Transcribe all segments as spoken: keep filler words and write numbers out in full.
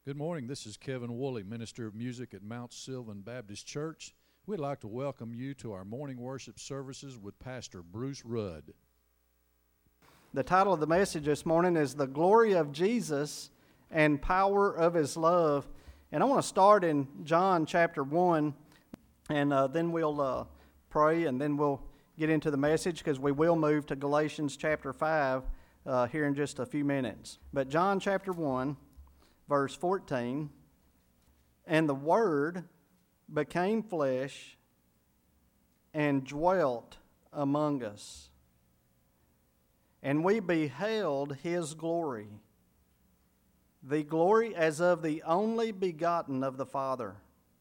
Good morning. This is Kevin Woolley, Minister of Music at Mount Sylvan Baptist Church. We'd like to welcome you to our morning worship services with Pastor Bruce Rudd. The title of the message this morning is The Glory of Jesus and Power of His Love. And I want to start in John chapter one, and uh, then we'll uh, pray, and then we'll get into the message, because we will move to Galatians chapter five uh, here in just a few minutes. But John chapter one, verse fourteen, and the Word became flesh and dwelt among us, and we beheld His glory, the glory as of the only begotten of the Father,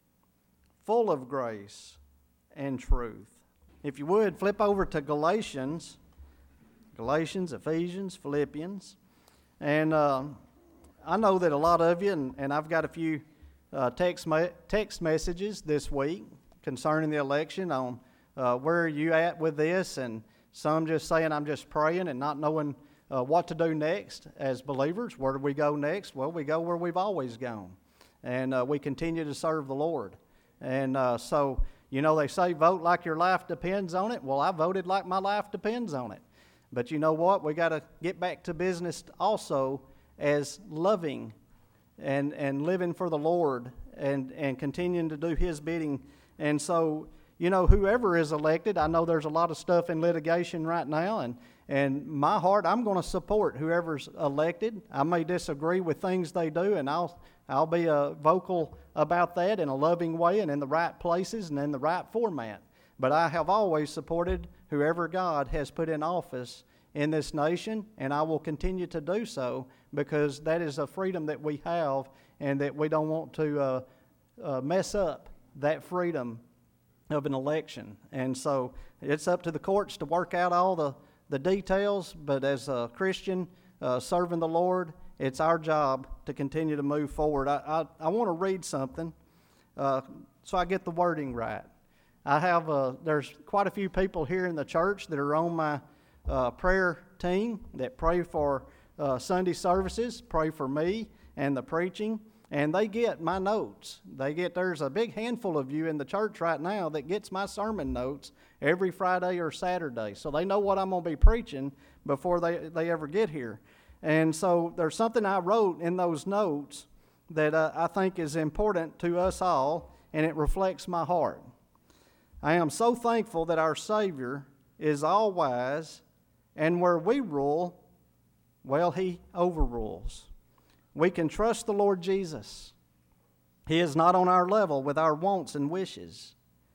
full of grace and truth. If you would, flip over to Galatians, Galatians, Ephesians, Philippians, and uh, I know that a lot of you, and, and I've got a few uh, text me- text messages this week concerning the election on uh, where are you at with this, and some just saying I'm just praying and not knowing uh, what to do next as believers. Where do we go next? Well, we go where we've always gone, and uh, we continue to serve the Lord. And uh, so, you know, they say vote like your life depends on it. Well, I voted like my life depends on it. But you know what? We got to get back to business also as loving and and living for the Lord and, and continuing to do His bidding. And so, you know, whoever is elected, I know there's a lot of stuff in litigation right now, and, and my heart, I'm going to support whoever's elected. I may disagree with things they do, and I'll I'll be uh, vocal about that in a loving way and in the right places and in the right format. But I have always supported whoever God has put in office in this nation, and I will continue to do so, because that is a freedom that we have, and that we don't want to uh, uh, mess up that freedom of an election. And so it's up to the courts to work out all the, the details, but as a Christian uh, serving the Lord, it's our job to continue to move forward. I, I, I want to read something uh, so I get the wording right. I have uh, there's quite a few people here in the church that are on my uh, prayer team that pray for uh, Sunday services, pray for me and the preaching, and they get my notes. They get there's a big handful of you in the church right now that gets my sermon notes every Friday or Saturday, so they know what I'm going to be preaching before they, they ever get here. And so there's something I wrote in those notes that uh, I think is important to us all, and it reflects my heart. I am so thankful that our Savior is all-wise, and where we rule, well, He overrules. We can trust the Lord Jesus. He is not on our level with our wants and wishes.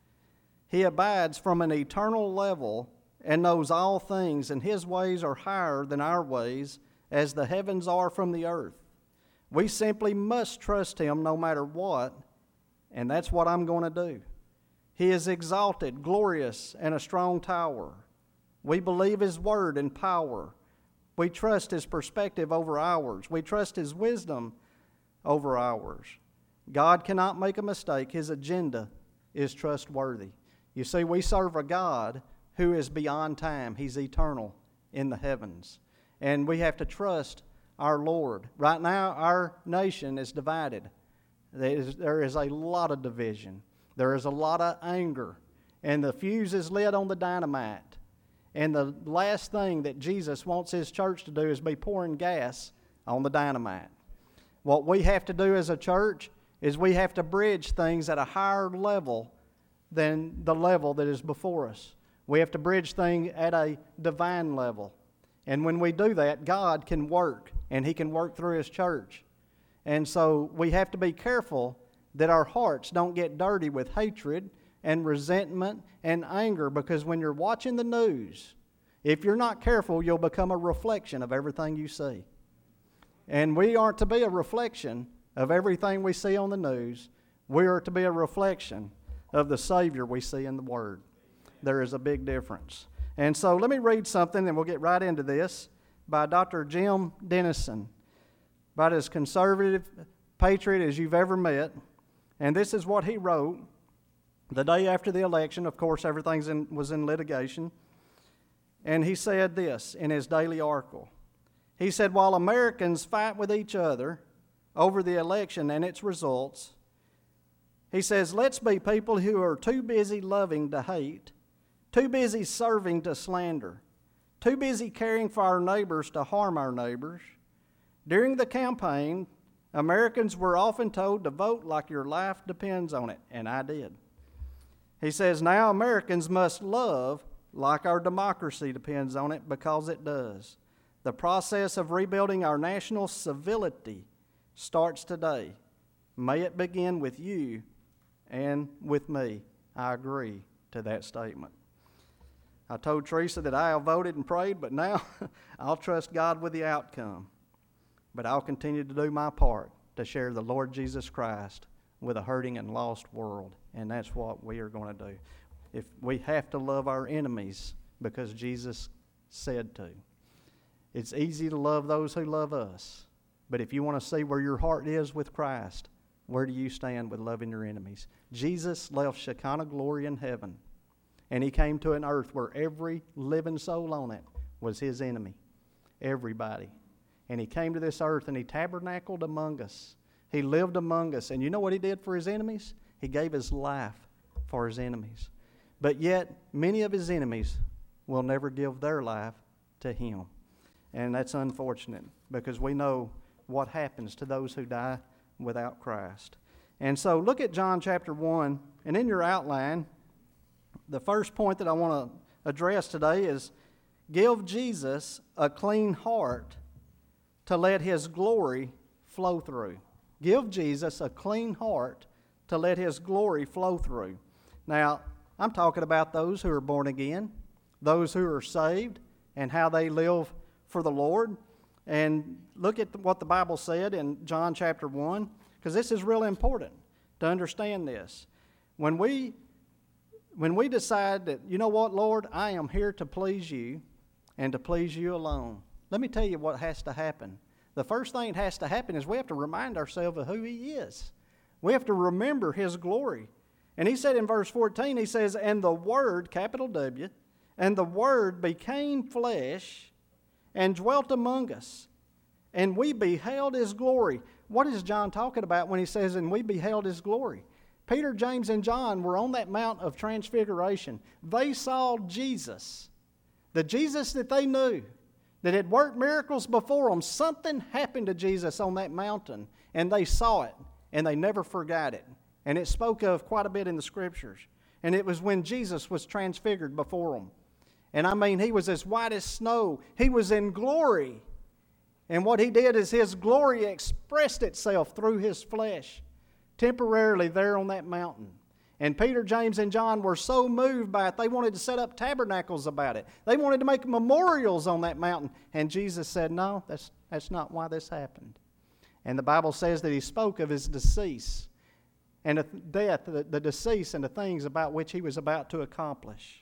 He abides from an eternal level and knows all things, and His ways are higher than our ways, as the heavens are from the earth. We simply must trust Him no matter what, and that's what I'm going to do. He is exalted, glorious, and a strong tower. We believe His word and power. We trust His perspective over ours. We trust His wisdom over ours. God cannot make a mistake. His agenda is trustworthy. You see, we serve a God who is beyond time. He's eternal in the heavens. And we have to trust our Lord. Right now, our nation is divided. There is, there is a lot of division. There is a lot of anger. And the fuse is lit on the dynamite. And the last thing that Jesus wants His church to do is be pouring gas on the dynamite. What we have to do as a church is we have to bridge things at a higher level than the level that is before us. We have to bridge things at a divine level. And when we do that, God can work, and He can work through His church. And so we have to be careful that our hearts don't get dirty with hatred and resentment and anger, because when you're watching the news, if you're not careful, you'll become a reflection of everything you see. And we aren't to be a reflection of everything we see on the news. We are to be a reflection of the Savior we see in the Word. There is a big difference. And so let me read something, and we'll get right into this, by Doctor Jim Denison, about as conservative patriot as you've ever met. And this is what he wrote the day after the election. Of course, everything was in litigation. And he said this in his daily article. He said, while Americans fight with each other over the election and its results. He says, let's be people who are too busy loving to hate, too busy serving to slander, too busy caring for our neighbors to harm our neighbors. During the campaign, Americans were often told to vote like your life depends on it, and I did. He says, now Americans must love like our democracy depends on it, because it does. The process of rebuilding our national civility starts today. May it begin with you and with me. I agree to that statement. I told Teresa that I have voted and prayed, but now I'll trust God with the outcome. But I'll continue to do my part to share the Lord Jesus Christ with a hurting and lost world, and that's what we are going to do. If we have to love our enemies because Jesus said to. It's easy to love those who love us, but if you want to see where your heart is with Christ, where do you stand with loving your enemies? Jesus left Shekinah glory in heaven, and he came to an earth where every living soul on it was his enemy. Everybody. And he came to this earth and he tabernacled among us. He lived among us. And you know what he did for his enemies? He gave his life for his enemies. But yet, many of his enemies will never give their life to him. And that's unfortunate, because we know what happens to those who die without Christ. And so look at John chapter one, and in your outline, the first point that I want to address today is give Jesus a clean heart to let his glory flow through. Give Jesus a clean heart to let his glory flow through. Now, I'm talking about those who are born again, those who are saved, and how they live for the Lord. And look at what the Bible said in John chapter one, because this is really important to understand this. When we, when we decide that, you know what, Lord, I am here to please you and to please you alone, let me tell you what has to happen. The first thing that has to happen is we have to remind ourselves of who he is. We have to remember his glory. And he said in verse fourteen, he says, and the Word, capital W, and the Word became flesh and dwelt among us, and we beheld his glory. What is John talking about when he says, and we beheld his glory? Peter, James, and John were on that Mount of Transfiguration. They saw Jesus, the Jesus that they knew, that had worked miracles before them. Something happened to Jesus on that mountain, and they saw it, and they never forgot it. And it spoke of quite a bit in the Scriptures. And it was when Jesus was transfigured before them. And I mean, he was as white as snow. He was in glory. And what he did is his glory expressed itself through his flesh, temporarily there on that mountain. And Peter, James, and John were so moved by it, they wanted to set up tabernacles about it. They wanted to make memorials on that mountain. And Jesus said, no, that's, that's not why this happened. And the Bible says that he spoke of his decease and the death, the, the decease and the things about which he was about to accomplish.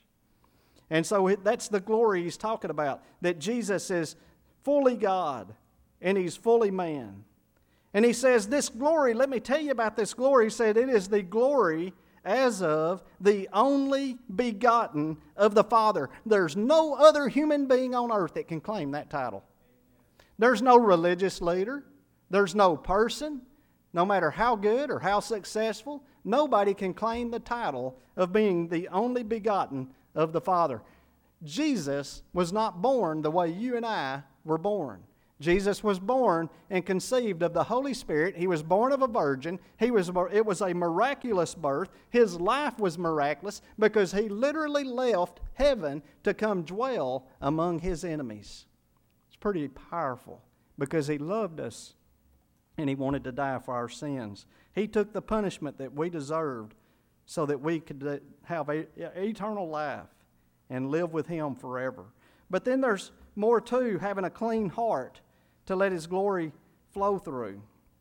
And so that's the glory he's talking about, that Jesus is fully God and he's fully man. And he says this glory, let me tell you about this glory. He said it is the glory as of the only begotten of the Father. There's no other human being on earth that can claim that title. There's no religious leader. There's no person, no matter how good or how successful, nobody can claim the title of being the only begotten of the Father. Jesus was not born the way you and I were born. Jesus was born and conceived of the Holy Spirit. He was born of a virgin. He was, it was a miraculous birth. His life was miraculous because he literally left heaven to come dwell among his enemies. It's pretty powerful because he loved us and he wanted to die for our sins. He took the punishment that we deserved so that we could have an eternal life and live with him forever. But then there's more too, having a clean heart to let his glory flow through.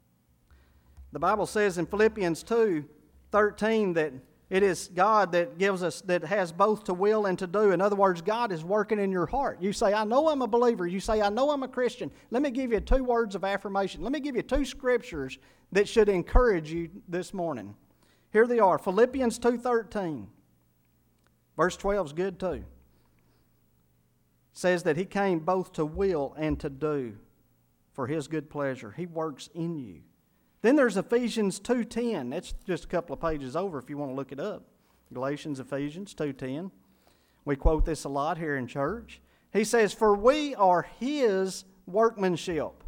The Bible says in Philippians two thirteen that it is God that gives us, that has both to will and to do. In other words, God is working in your heart. You say, I know I'm a believer. You say, I know I'm a Christian. Let me give you two words of affirmation. Let me give you two scriptures that should encourage you this morning. Here they are. Philippians two thirteen. Verse twelve is good too. Says that he came both to will and to do for his good pleasure. He works in you. Then there's Ephesians two ten. That's just a couple of pages over if you want to look it up. Galatians, Ephesians two ten. We quote this a lot here in church. He says, "For we are His workmanship."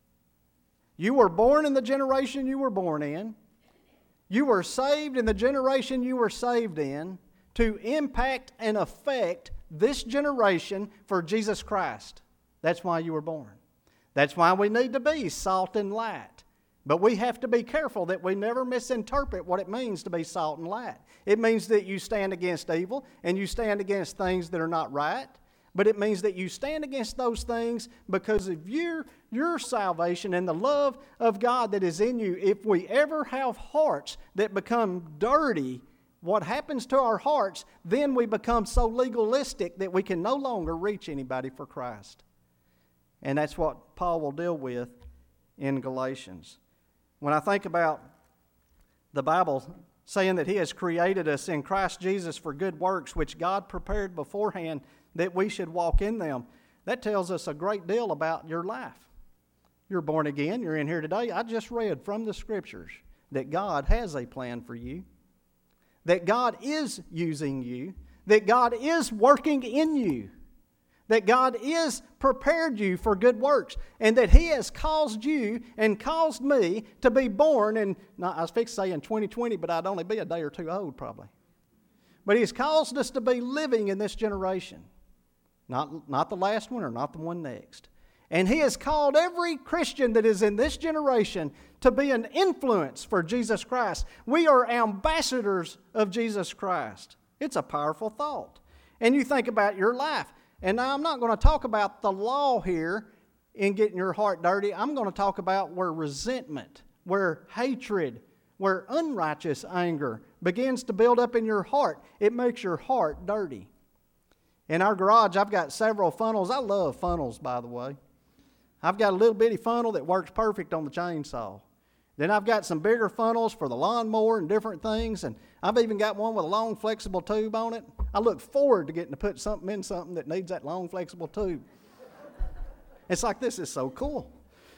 You were born in the generation you were born in. You were saved in the generation you were saved in to impact and affect this generation for Jesus Christ. That's why you were born. That's why we need to be salt and light. But we have to be careful that we never misinterpret what it means to be salt and light. It means that you stand against evil and you stand against things that are not right. But it means that you stand against those things because of your, your salvation and the love of God that is in you. If we ever have hearts that become dirty, what happens to our hearts, then we become so legalistic that we can no longer reach anybody for Christ. And that's what Paul will deal with in Galatians. When I think about the Bible saying that He has created us in Christ Jesus for good works, which God prepared beforehand that we should walk in them, that tells us a great deal about your life. You're born again. You're in here today. I just read from the Scriptures that God has a plan for you, that God is using you, that God is working in you, that God is prepared you for good works, and that He has caused you and caused me to be born in, not, I was fixed to say in twenty twenty, but I'd only be a day or two old probably. But He's caused us to be living in this generation. Not, not the last one or not the one next. And He has called every Christian that is in this generation to be an influence for Jesus Christ. We are ambassadors of Jesus Christ. It's a powerful thought. And you think about your life. And now I'm not going to talk about the law here in getting your heart dirty. I'm going to talk about where resentment, where hatred, where unrighteous anger begins to build up in your heart. It makes your heart dirty. In our garage, I've got several funnels. I love funnels, by the way. I've got a little bitty funnel that works perfect on the chainsaw. Then I've got some bigger funnels for the lawnmower and different things. And I've even got one with a long, flexible tube on it. I look forward to getting to put something in something that needs that long, flexible tube. It's like, this is so cool.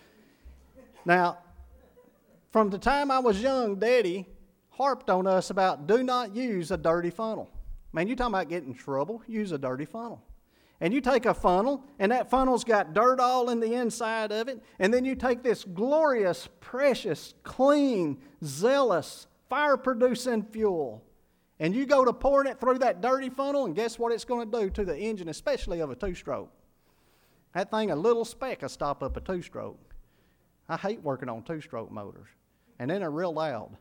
Now, from the time I was young, Daddy harped on us about do not use a dirty funnel. Man, you're talking about getting in trouble, use a dirty funnel. And you take a funnel, and that funnel's got dirt all in the inside of it, and then you take this glorious, precious, clean, zealous, fire-producing fuel, and you go to pouring it through that dirty funnel, and guess what it's going to do to the engine, especially of a two-stroke? That thing, a little speck will stop up a two-stroke. I hate working on two-stroke motors, and then they're real loud.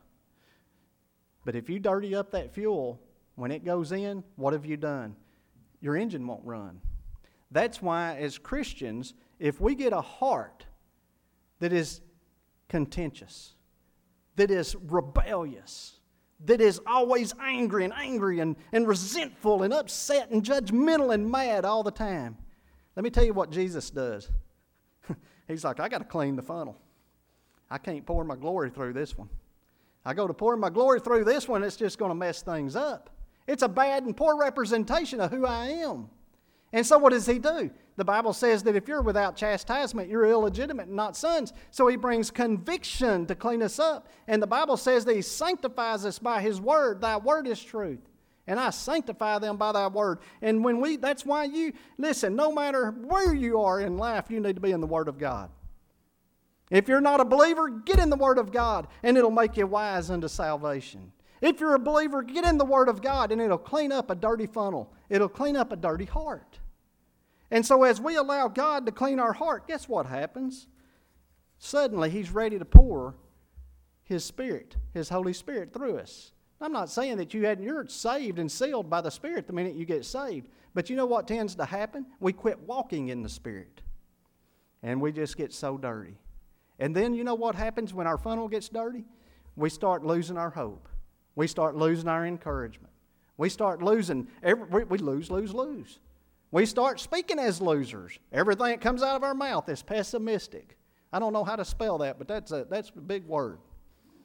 But if you dirty up that fuel, when it goes in, what have you done? Your engine won't run. That's why, as Christians, if we get a heart that is contentious, that is rebellious, that is always angry and angry and, and resentful and upset and judgmental and mad all the time, let me tell you what Jesus does. He's like, I got to clean the funnel. I can't pour my glory through this one. I go to pour my glory through this one, it's just going to mess things up. It's a bad and poor representation of who I am. And so what does He do? The Bible says that if you're without chastisement, you're illegitimate and not sons. So He brings conviction to clean us up. And the Bible says that He sanctifies us by His word. Thy word is truth. And I sanctify them by Thy word. And when we, that's why you, listen, no matter where you are in life, you need to be in the Word of God. If you're not a believer, get in the Word of God, and it'll make you wise unto salvation. If you're a believer, get in the Word of God, and it'll clean up a dirty funnel. It'll clean up a dirty heart. And so as we allow God to clean our heart, guess what happens? Suddenly He's ready to pour His Spirit, His Holy Spirit through us. I'm not saying that you hadn't, you're saved and sealed by the Spirit the minute you get saved. But you know what tends to happen? We quit walking in the Spirit. And we just get so dirty. And then you know what happens when our funnel gets dirty? We start losing our hope. We start losing our encouragement. We start losing, every, we, we lose, lose, lose. We start speaking as losers. Everything that comes out of our mouth is pessimistic. I don't know how to spell that, but that's a, that's a big word.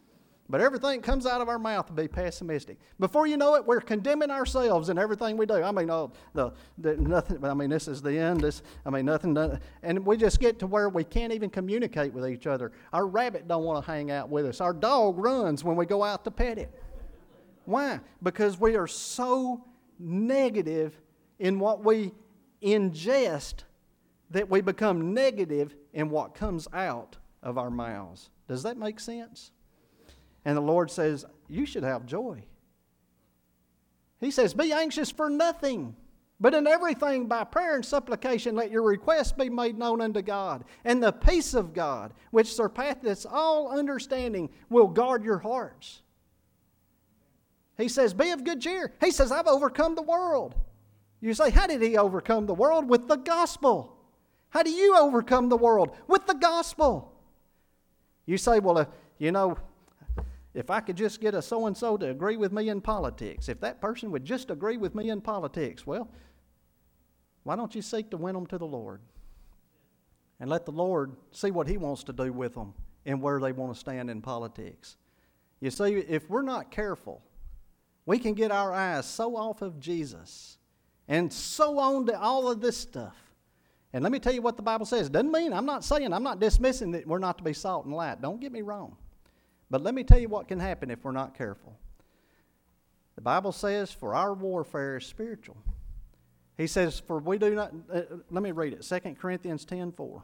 But everything comes out of our mouth to be pessimistic. Before you know it, we're condemning ourselves in everything we do. I mean, oh, the, the nothing. I mean, this is the end. This, I mean, nothing. Done. And we just get to where we can't even communicate with each other. Our rabbit don't want to hang out with us. Our dog runs when we go out to pet it. Why? Because we are so negative in what we ingest that we become negative in what comes out of our mouths. Does that make sense? And the Lord says, you should have joy. He says, be anxious for nothing, but in everything by prayer and supplication let your requests be made known unto God. And the peace of God, which surpasseth all understanding, will guard your hearts. He says, be of good cheer. He says, I've overcome the world. You say, how did he overcome the world? With the gospel. How do you overcome the world? With the gospel. You say, well, uh, you know, if I could just get a so-and-so to agree with me in politics, if that person would just agree with me in politics, well, why don't you seek to win them to the Lord? And let the Lord see what he wants to do with them and where they want to stand in politics. You see, if we're not careful, we can get our eyes so off of Jesus and so on to all of this stuff. And let me tell you what the Bible says. It doesn't mean, I'm not saying, I'm not dismissing that we're not to be salt and light. Don't get me wrong. But let me tell you what can happen if we're not careful. The Bible says, for our warfare is spiritual. He says, for we do not, uh, let me read it, Second Corinthians ten four.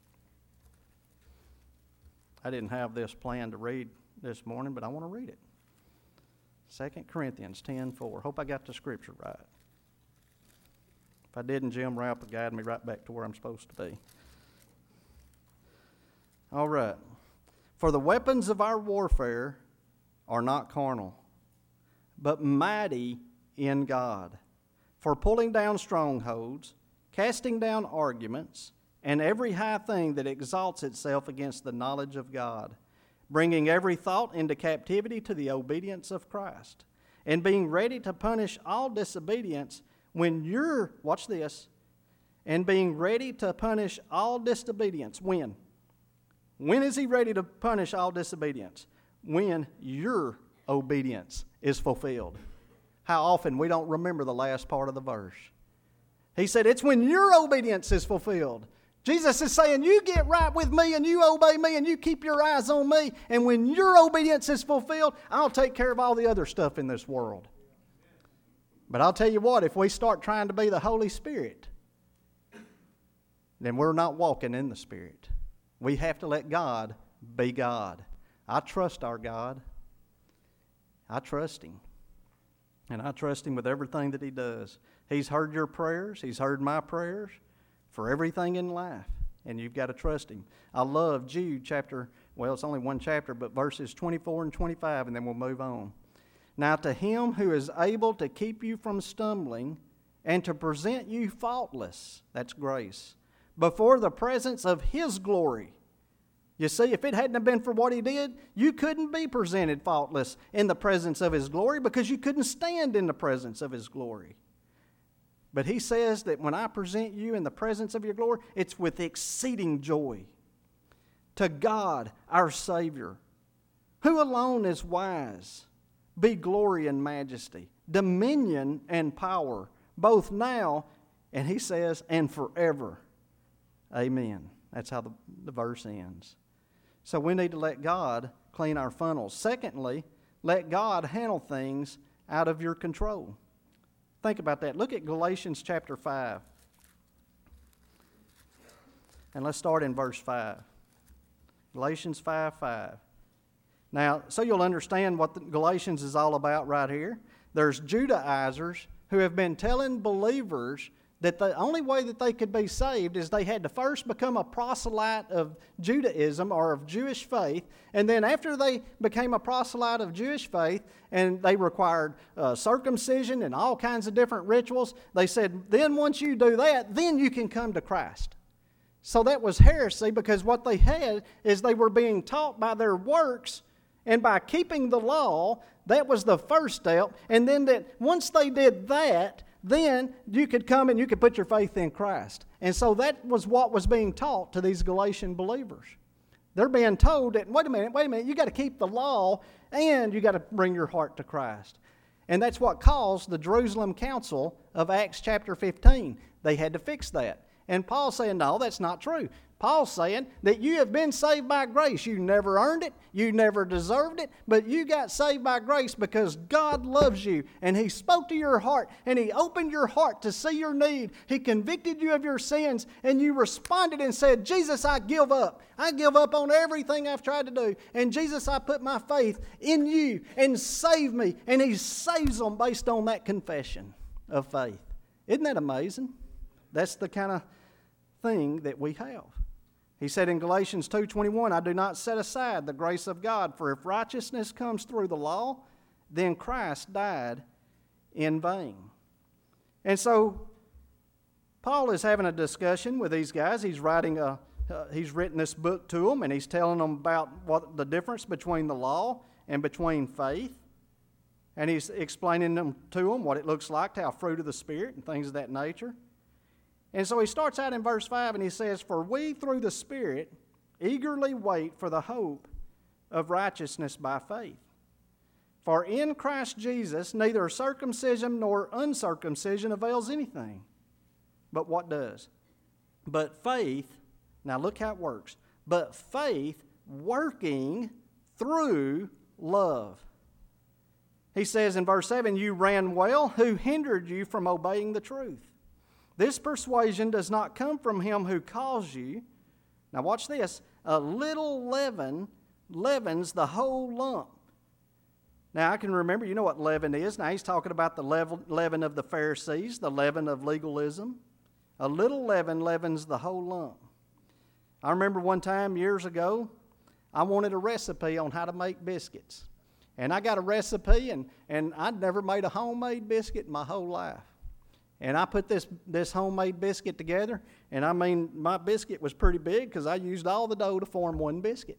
I didn't have this planned to read this morning, but I want to read it. Second Corinthians ten four. Hope I got the scripture right. If I didn't, Jim Rapp will guide me right back to where I'm supposed to be. All right. For the weapons of our warfare are not carnal, but mighty in God, for pulling down strongholds, casting down arguments, and every high thing that exalts itself against the knowledge of God, bringing every thought into captivity to the obedience of Christ, and being ready to punish all disobedience when you're, watch this, and being ready to punish all disobedience. When? When is he ready to punish all disobedience? When your obedience is fulfilled. How often we don't remember the last part of the verse. He said, it's when your obedience is fulfilled. Jesus is saying, you get right with me and you obey me and you keep your eyes on me. And when your obedience is fulfilled, I'll take care of all the other stuff in this world. But I'll tell you what, if we start trying to be the Holy Spirit, then we're not walking in the Spirit. We have to let God be God. I trust our God. I trust Him. And I trust Him with everything that He does. He's heard your prayers. He's heard my prayers for everything in life. And you've got to trust Him. I love Jude chapter, well, it's only one chapter, but verses twenty-four and twenty-five, and then we'll move on. Now to Him who is able to keep you from stumbling and to present you faultless, that's grace, before the presence of His glory. You see, if it hadn't have been for what He did, you couldn't be presented faultless in the presence of His glory because you couldn't stand in the presence of His glory. But He says that when I present you in the presence of your glory, it's with exceeding joy. To God, our Savior, who alone is wise, be glory and majesty, dominion and power, both now, and He says, and forever. Amen. That's how the, the verse ends. So we need to let God clean our funnels. Secondly, let God handle things out of your control. Think about that. Look at Galatians chapter five. And let's start in verse five. Galatians five five. Now, so you'll understand what the Galatians is all about right here. There's Judaizers who have been telling believers that the only way that they could be saved is they had to first become a proselyte of Judaism or of Jewish faith, and then after they became a proselyte of Jewish faith and they required uh, circumcision and all kinds of different rituals, they said, then once you do that, then you can come to Christ. So that was heresy, because what they had is they were being taught by their works, and by keeping the law, that was the first step, and then that once they did that, then you could come and you could put your faith in Christ. And so that was what was being taught to these Galatian believers. They're being told that, wait a minute, wait a minute, you got to keep the law and you got to bring your heart to Christ. And that's what caused the Jerusalem Council of Acts chapter fifteen. They had to fix that. And Paul's saying, no, that's not true. Paul's saying that you have been saved by grace. You never earned it. You never deserved it. But you got saved by grace because God loves you. And He spoke to your heart. And He opened your heart to see your need. He convicted you of your sins. And you responded and said, Jesus, I give up. I give up on everything I've tried to do. And Jesus, I put my faith in you. And save me. And He saves them based on that confession of faith. Isn't that amazing? That's the kind of thing that we have. He said in Galatians two twenty-one, I do not set aside the grace of God, for if righteousness comes through the law, then Christ died in vain. And so Paul is having a discussion with these guys. He's writing a, uh, he's written this book to them, and he's telling them about what the difference between the law and between faith. And he's explaining them to them what it looks like to have fruit of the Spirit and things of that nature. And so he starts out in verse five and he says, for we through the Spirit eagerly wait for the hope of righteousness by faith. For in Christ Jesus neither circumcision nor uncircumcision avails anything. But what does? But faith, now look how it works, but faith working through love. He says in verse seven, you ran well, who hindered you from obeying the truth? This persuasion does not come from him who calls you. Now watch this. A little leaven leavens the whole lump. Now I can remember, you know what leaven is. Now he's talking about the leaven of the Pharisees, the leaven of legalism. A little leaven leavens the whole lump. I remember one time years ago, I wanted a recipe on how to make biscuits. And I got a recipe, and, and I'd never made a homemade biscuit in my whole life. And I put this, this homemade biscuit together, and I mean, my biscuit was pretty big because I used all the dough to form one biscuit.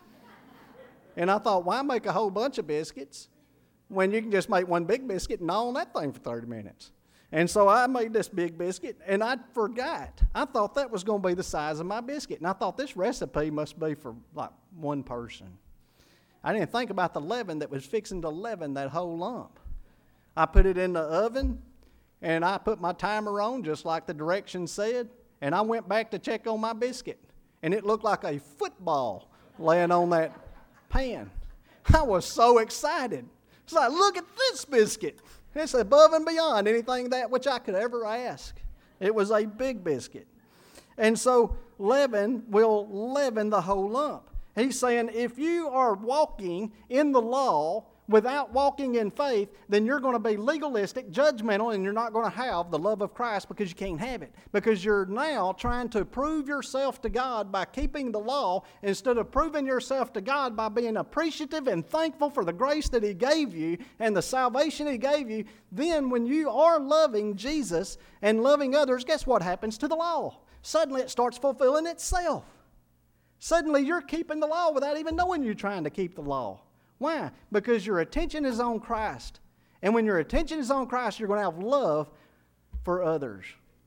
And I thought, why make a whole bunch of biscuits when you can just make one big biscuit and gnaw on that thing for thirty minutes? And so I made this big biscuit, and I forgot. I thought that was going to be the size of my biscuit. And I thought this recipe must be for like one person. I didn't think about the leaven that was fixing to leaven that whole lump. I put it in the oven, and I put my timer on just like the directions said, and I went back to check on my biscuit, and it looked like a football laying on that pan. I was so excited. It's like, look at this biscuit. It's above and beyond anything that which I could ever ask. It was a big biscuit. And so leaven will leaven the whole lump. He's saying if you are walking in the law without walking in faith, then you're going to be legalistic, judgmental, and you're not going to have the love of Christ because you can't have it. Because you're now trying to prove yourself to God by keeping the law instead of proving yourself to God by being appreciative and thankful for the grace that He gave you and the salvation He gave you. Then when you are loving Jesus and loving others, guess what happens to the law? Suddenly it starts fulfilling itself. Suddenly you're keeping the law without even knowing you're trying to keep the law. Why? Because your attention is on Christ. And when your attention is on Christ, you're going to have love for others.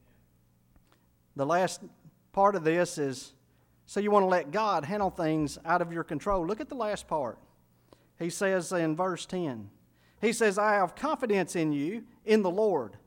The last part of this is, so you want to let God handle things out of your control. Look at the last part. He says in verse ten, he says, I have confidence in you, in the Lord.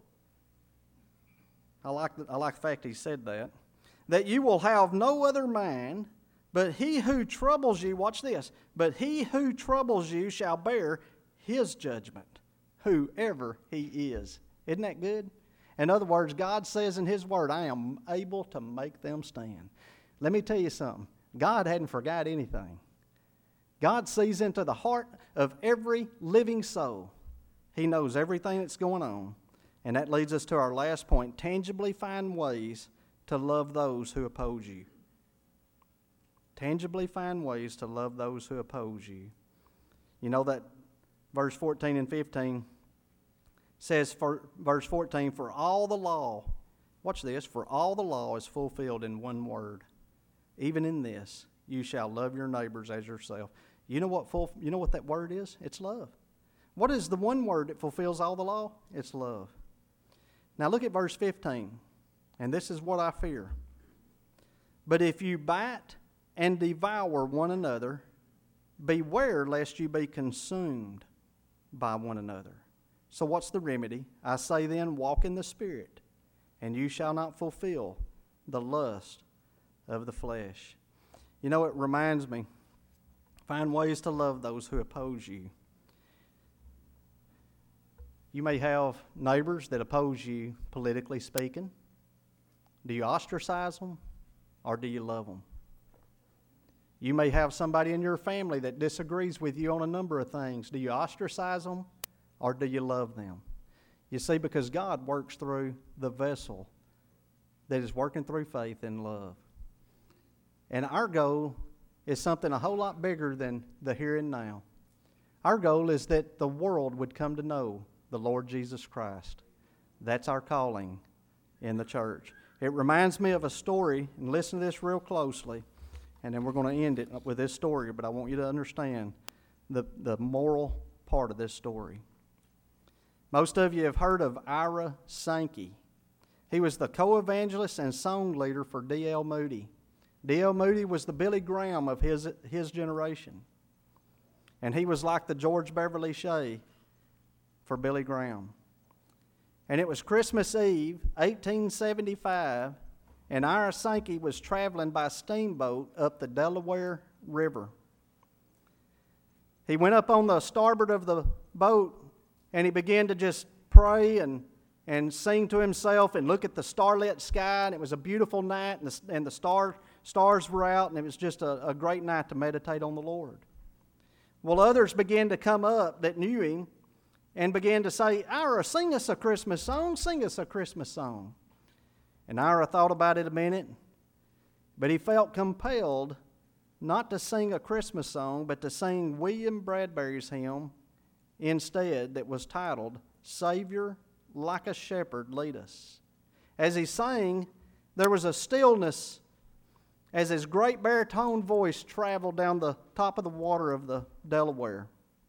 I like the, I like the fact he said that. That you will have no other mind, but he who troubles you, watch this, but he who troubles you shall bear his judgment, whoever he is. Isn't that good? In other words, God says in His Word, I am able to make them stand. Let me tell you something. God hadn't forgot anything. God sees into the heart of every living soul. He knows everything that's going on. And that leads us to our last point. Tangibly find ways to love those who oppose you. Tangibly find ways to love those who oppose you. You know that verse fourteen and fifteen says, for, verse fourteen, for all the law, watch this, for all the law is fulfilled in one word. Even in this, you shall love your neighbors as yourself. You know what full, you know what that word is? It's love. What is the one word that fulfills all the law? It's love. Now look at verse fifteen, and this is what I fear. But if you bite and devour one another. Beware lest you be consumed by one another. So what's the remedy? I say then, walk in the Spirit, and you shall not fulfill the lust of the flesh. You know, it reminds me, find ways to love those who oppose you. You may have neighbors that oppose you politically speaking. Do you ostracize them or do you love them? You may have somebody in your family that disagrees with you on a number of things. Do you ostracize them or do you love them? You see, because God works through the vessel that is working through faith and love. And our goal is something a whole lot bigger than the here and now. Our goal is that the world would come to know the Lord Jesus Christ. That's our calling in the church. It reminds me of a story, and listen to this real closely, and then we're going to end it with this story, but I want you to understand the, the moral part of this story. Most of you have heard of Ira Sankey. He was the co-evangelist and song leader for D L Moody. D L Moody was the Billy Graham of his, his generation. And he was like the George Beverly Shea for Billy Graham. And it was Christmas Eve, eighteen seventy-five, and Ira Sankey was traveling by steamboat up the Delaware River. He went up on the starboard of the boat, and he began to just pray and, and sing to himself and look at the starlit sky, and it was a beautiful night, and the, and the star, stars were out, and it was just a, a great night to meditate on the Lord. Well, others began to come up that knew him and began to say, Ira, sing us a Christmas song, sing us a Christmas song. And Ira thought about it a minute, but he felt compelled not to sing a Christmas song, but to sing William Bradbury's hymn instead that was titled, Savior, Like a Shepherd, Lead Us. As he sang, there was a stillness as his great baritone voice traveled down the top of the water of the Delaware.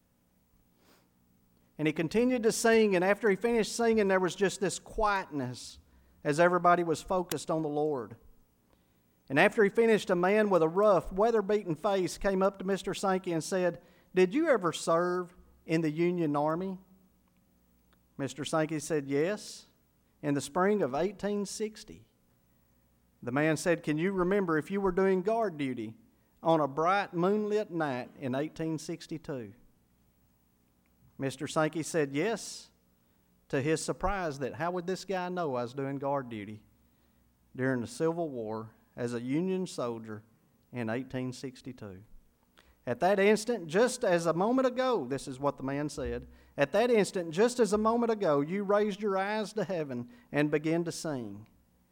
And he continued to sing, and after he finished singing, there was just this quietness as everybody was focused on the Lord. And after he finished, a man with a rough, weather-beaten face came up to Mister Sankey and said, Did you ever serve in the Union Army? Mister Sankey said, Yes, in the spring of eighteen sixty. The man said, Can you remember if you were doing guard duty on a bright moonlit night in eighteen sixty-two? Mister Sankey said yes, to his surprise that how would this guy know I was doing guard duty during the Civil War as a Union soldier in eighteen sixty-two. At that instant, just as a moment ago, this is what the man said, at that instant, just as a moment ago, you raised your eyes to heaven and began to sing.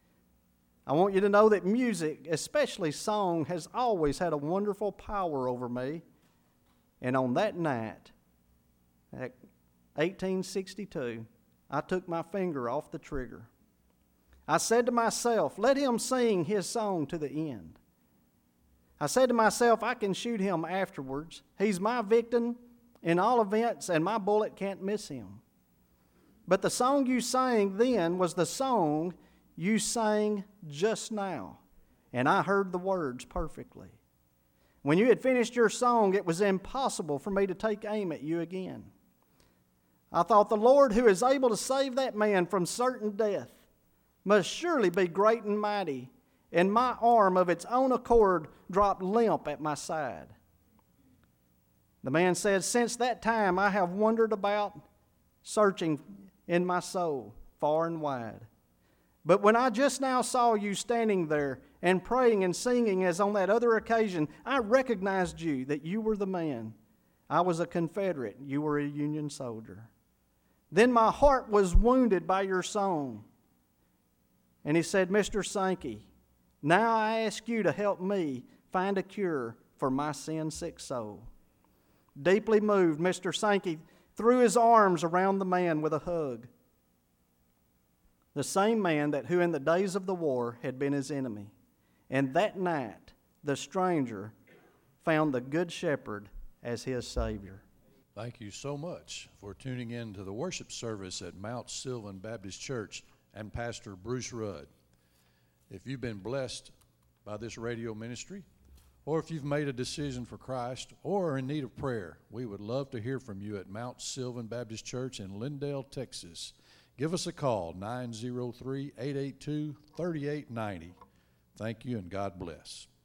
I want you to know that music, especially song, has always had a wonderful power over me. And on that night, at eighteen sixty-two, I took my finger off the trigger. I said to myself, let him sing his song to the end. I said to myself, I can shoot him afterwards. He's my victim in all events, and my bullet can't miss him. But the song you sang then was the song you sang just now, and I heard the words perfectly. When you had finished your song, it was impossible for me to take aim at you again. I thought, the Lord who is able to save that man from certain death must surely be great and mighty, and my arm of its own accord dropped limp at my side. The man said, since that time I have wandered about, searching in my soul far and wide. But when I just now saw you standing there and praying and singing as on that other occasion, I recognized you, that you were the man. I was a Confederate. You were a Union soldier. Then my heart was wounded by your song. And he said, Mister Sankey, now I ask you to help me find a cure for my sin-sick soul. Deeply moved, Mister Sankey threw his arms around the man with a hug. The same man that who in the days of the war had been his enemy. And that night, the stranger found the Good Shepherd as his Savior. Thank you so much for tuning in to the worship service at Mount Sylvan Baptist Church and Pastor Bruce Rudd. If you've been blessed by this radio ministry, or if you've made a decision for Christ or are in need of prayer, we would love to hear from you at Mount Sylvan Baptist Church in Lindale, Texas. Give us a call, nine oh three, eight eight two, three eight nine oh. Thank you, and God bless.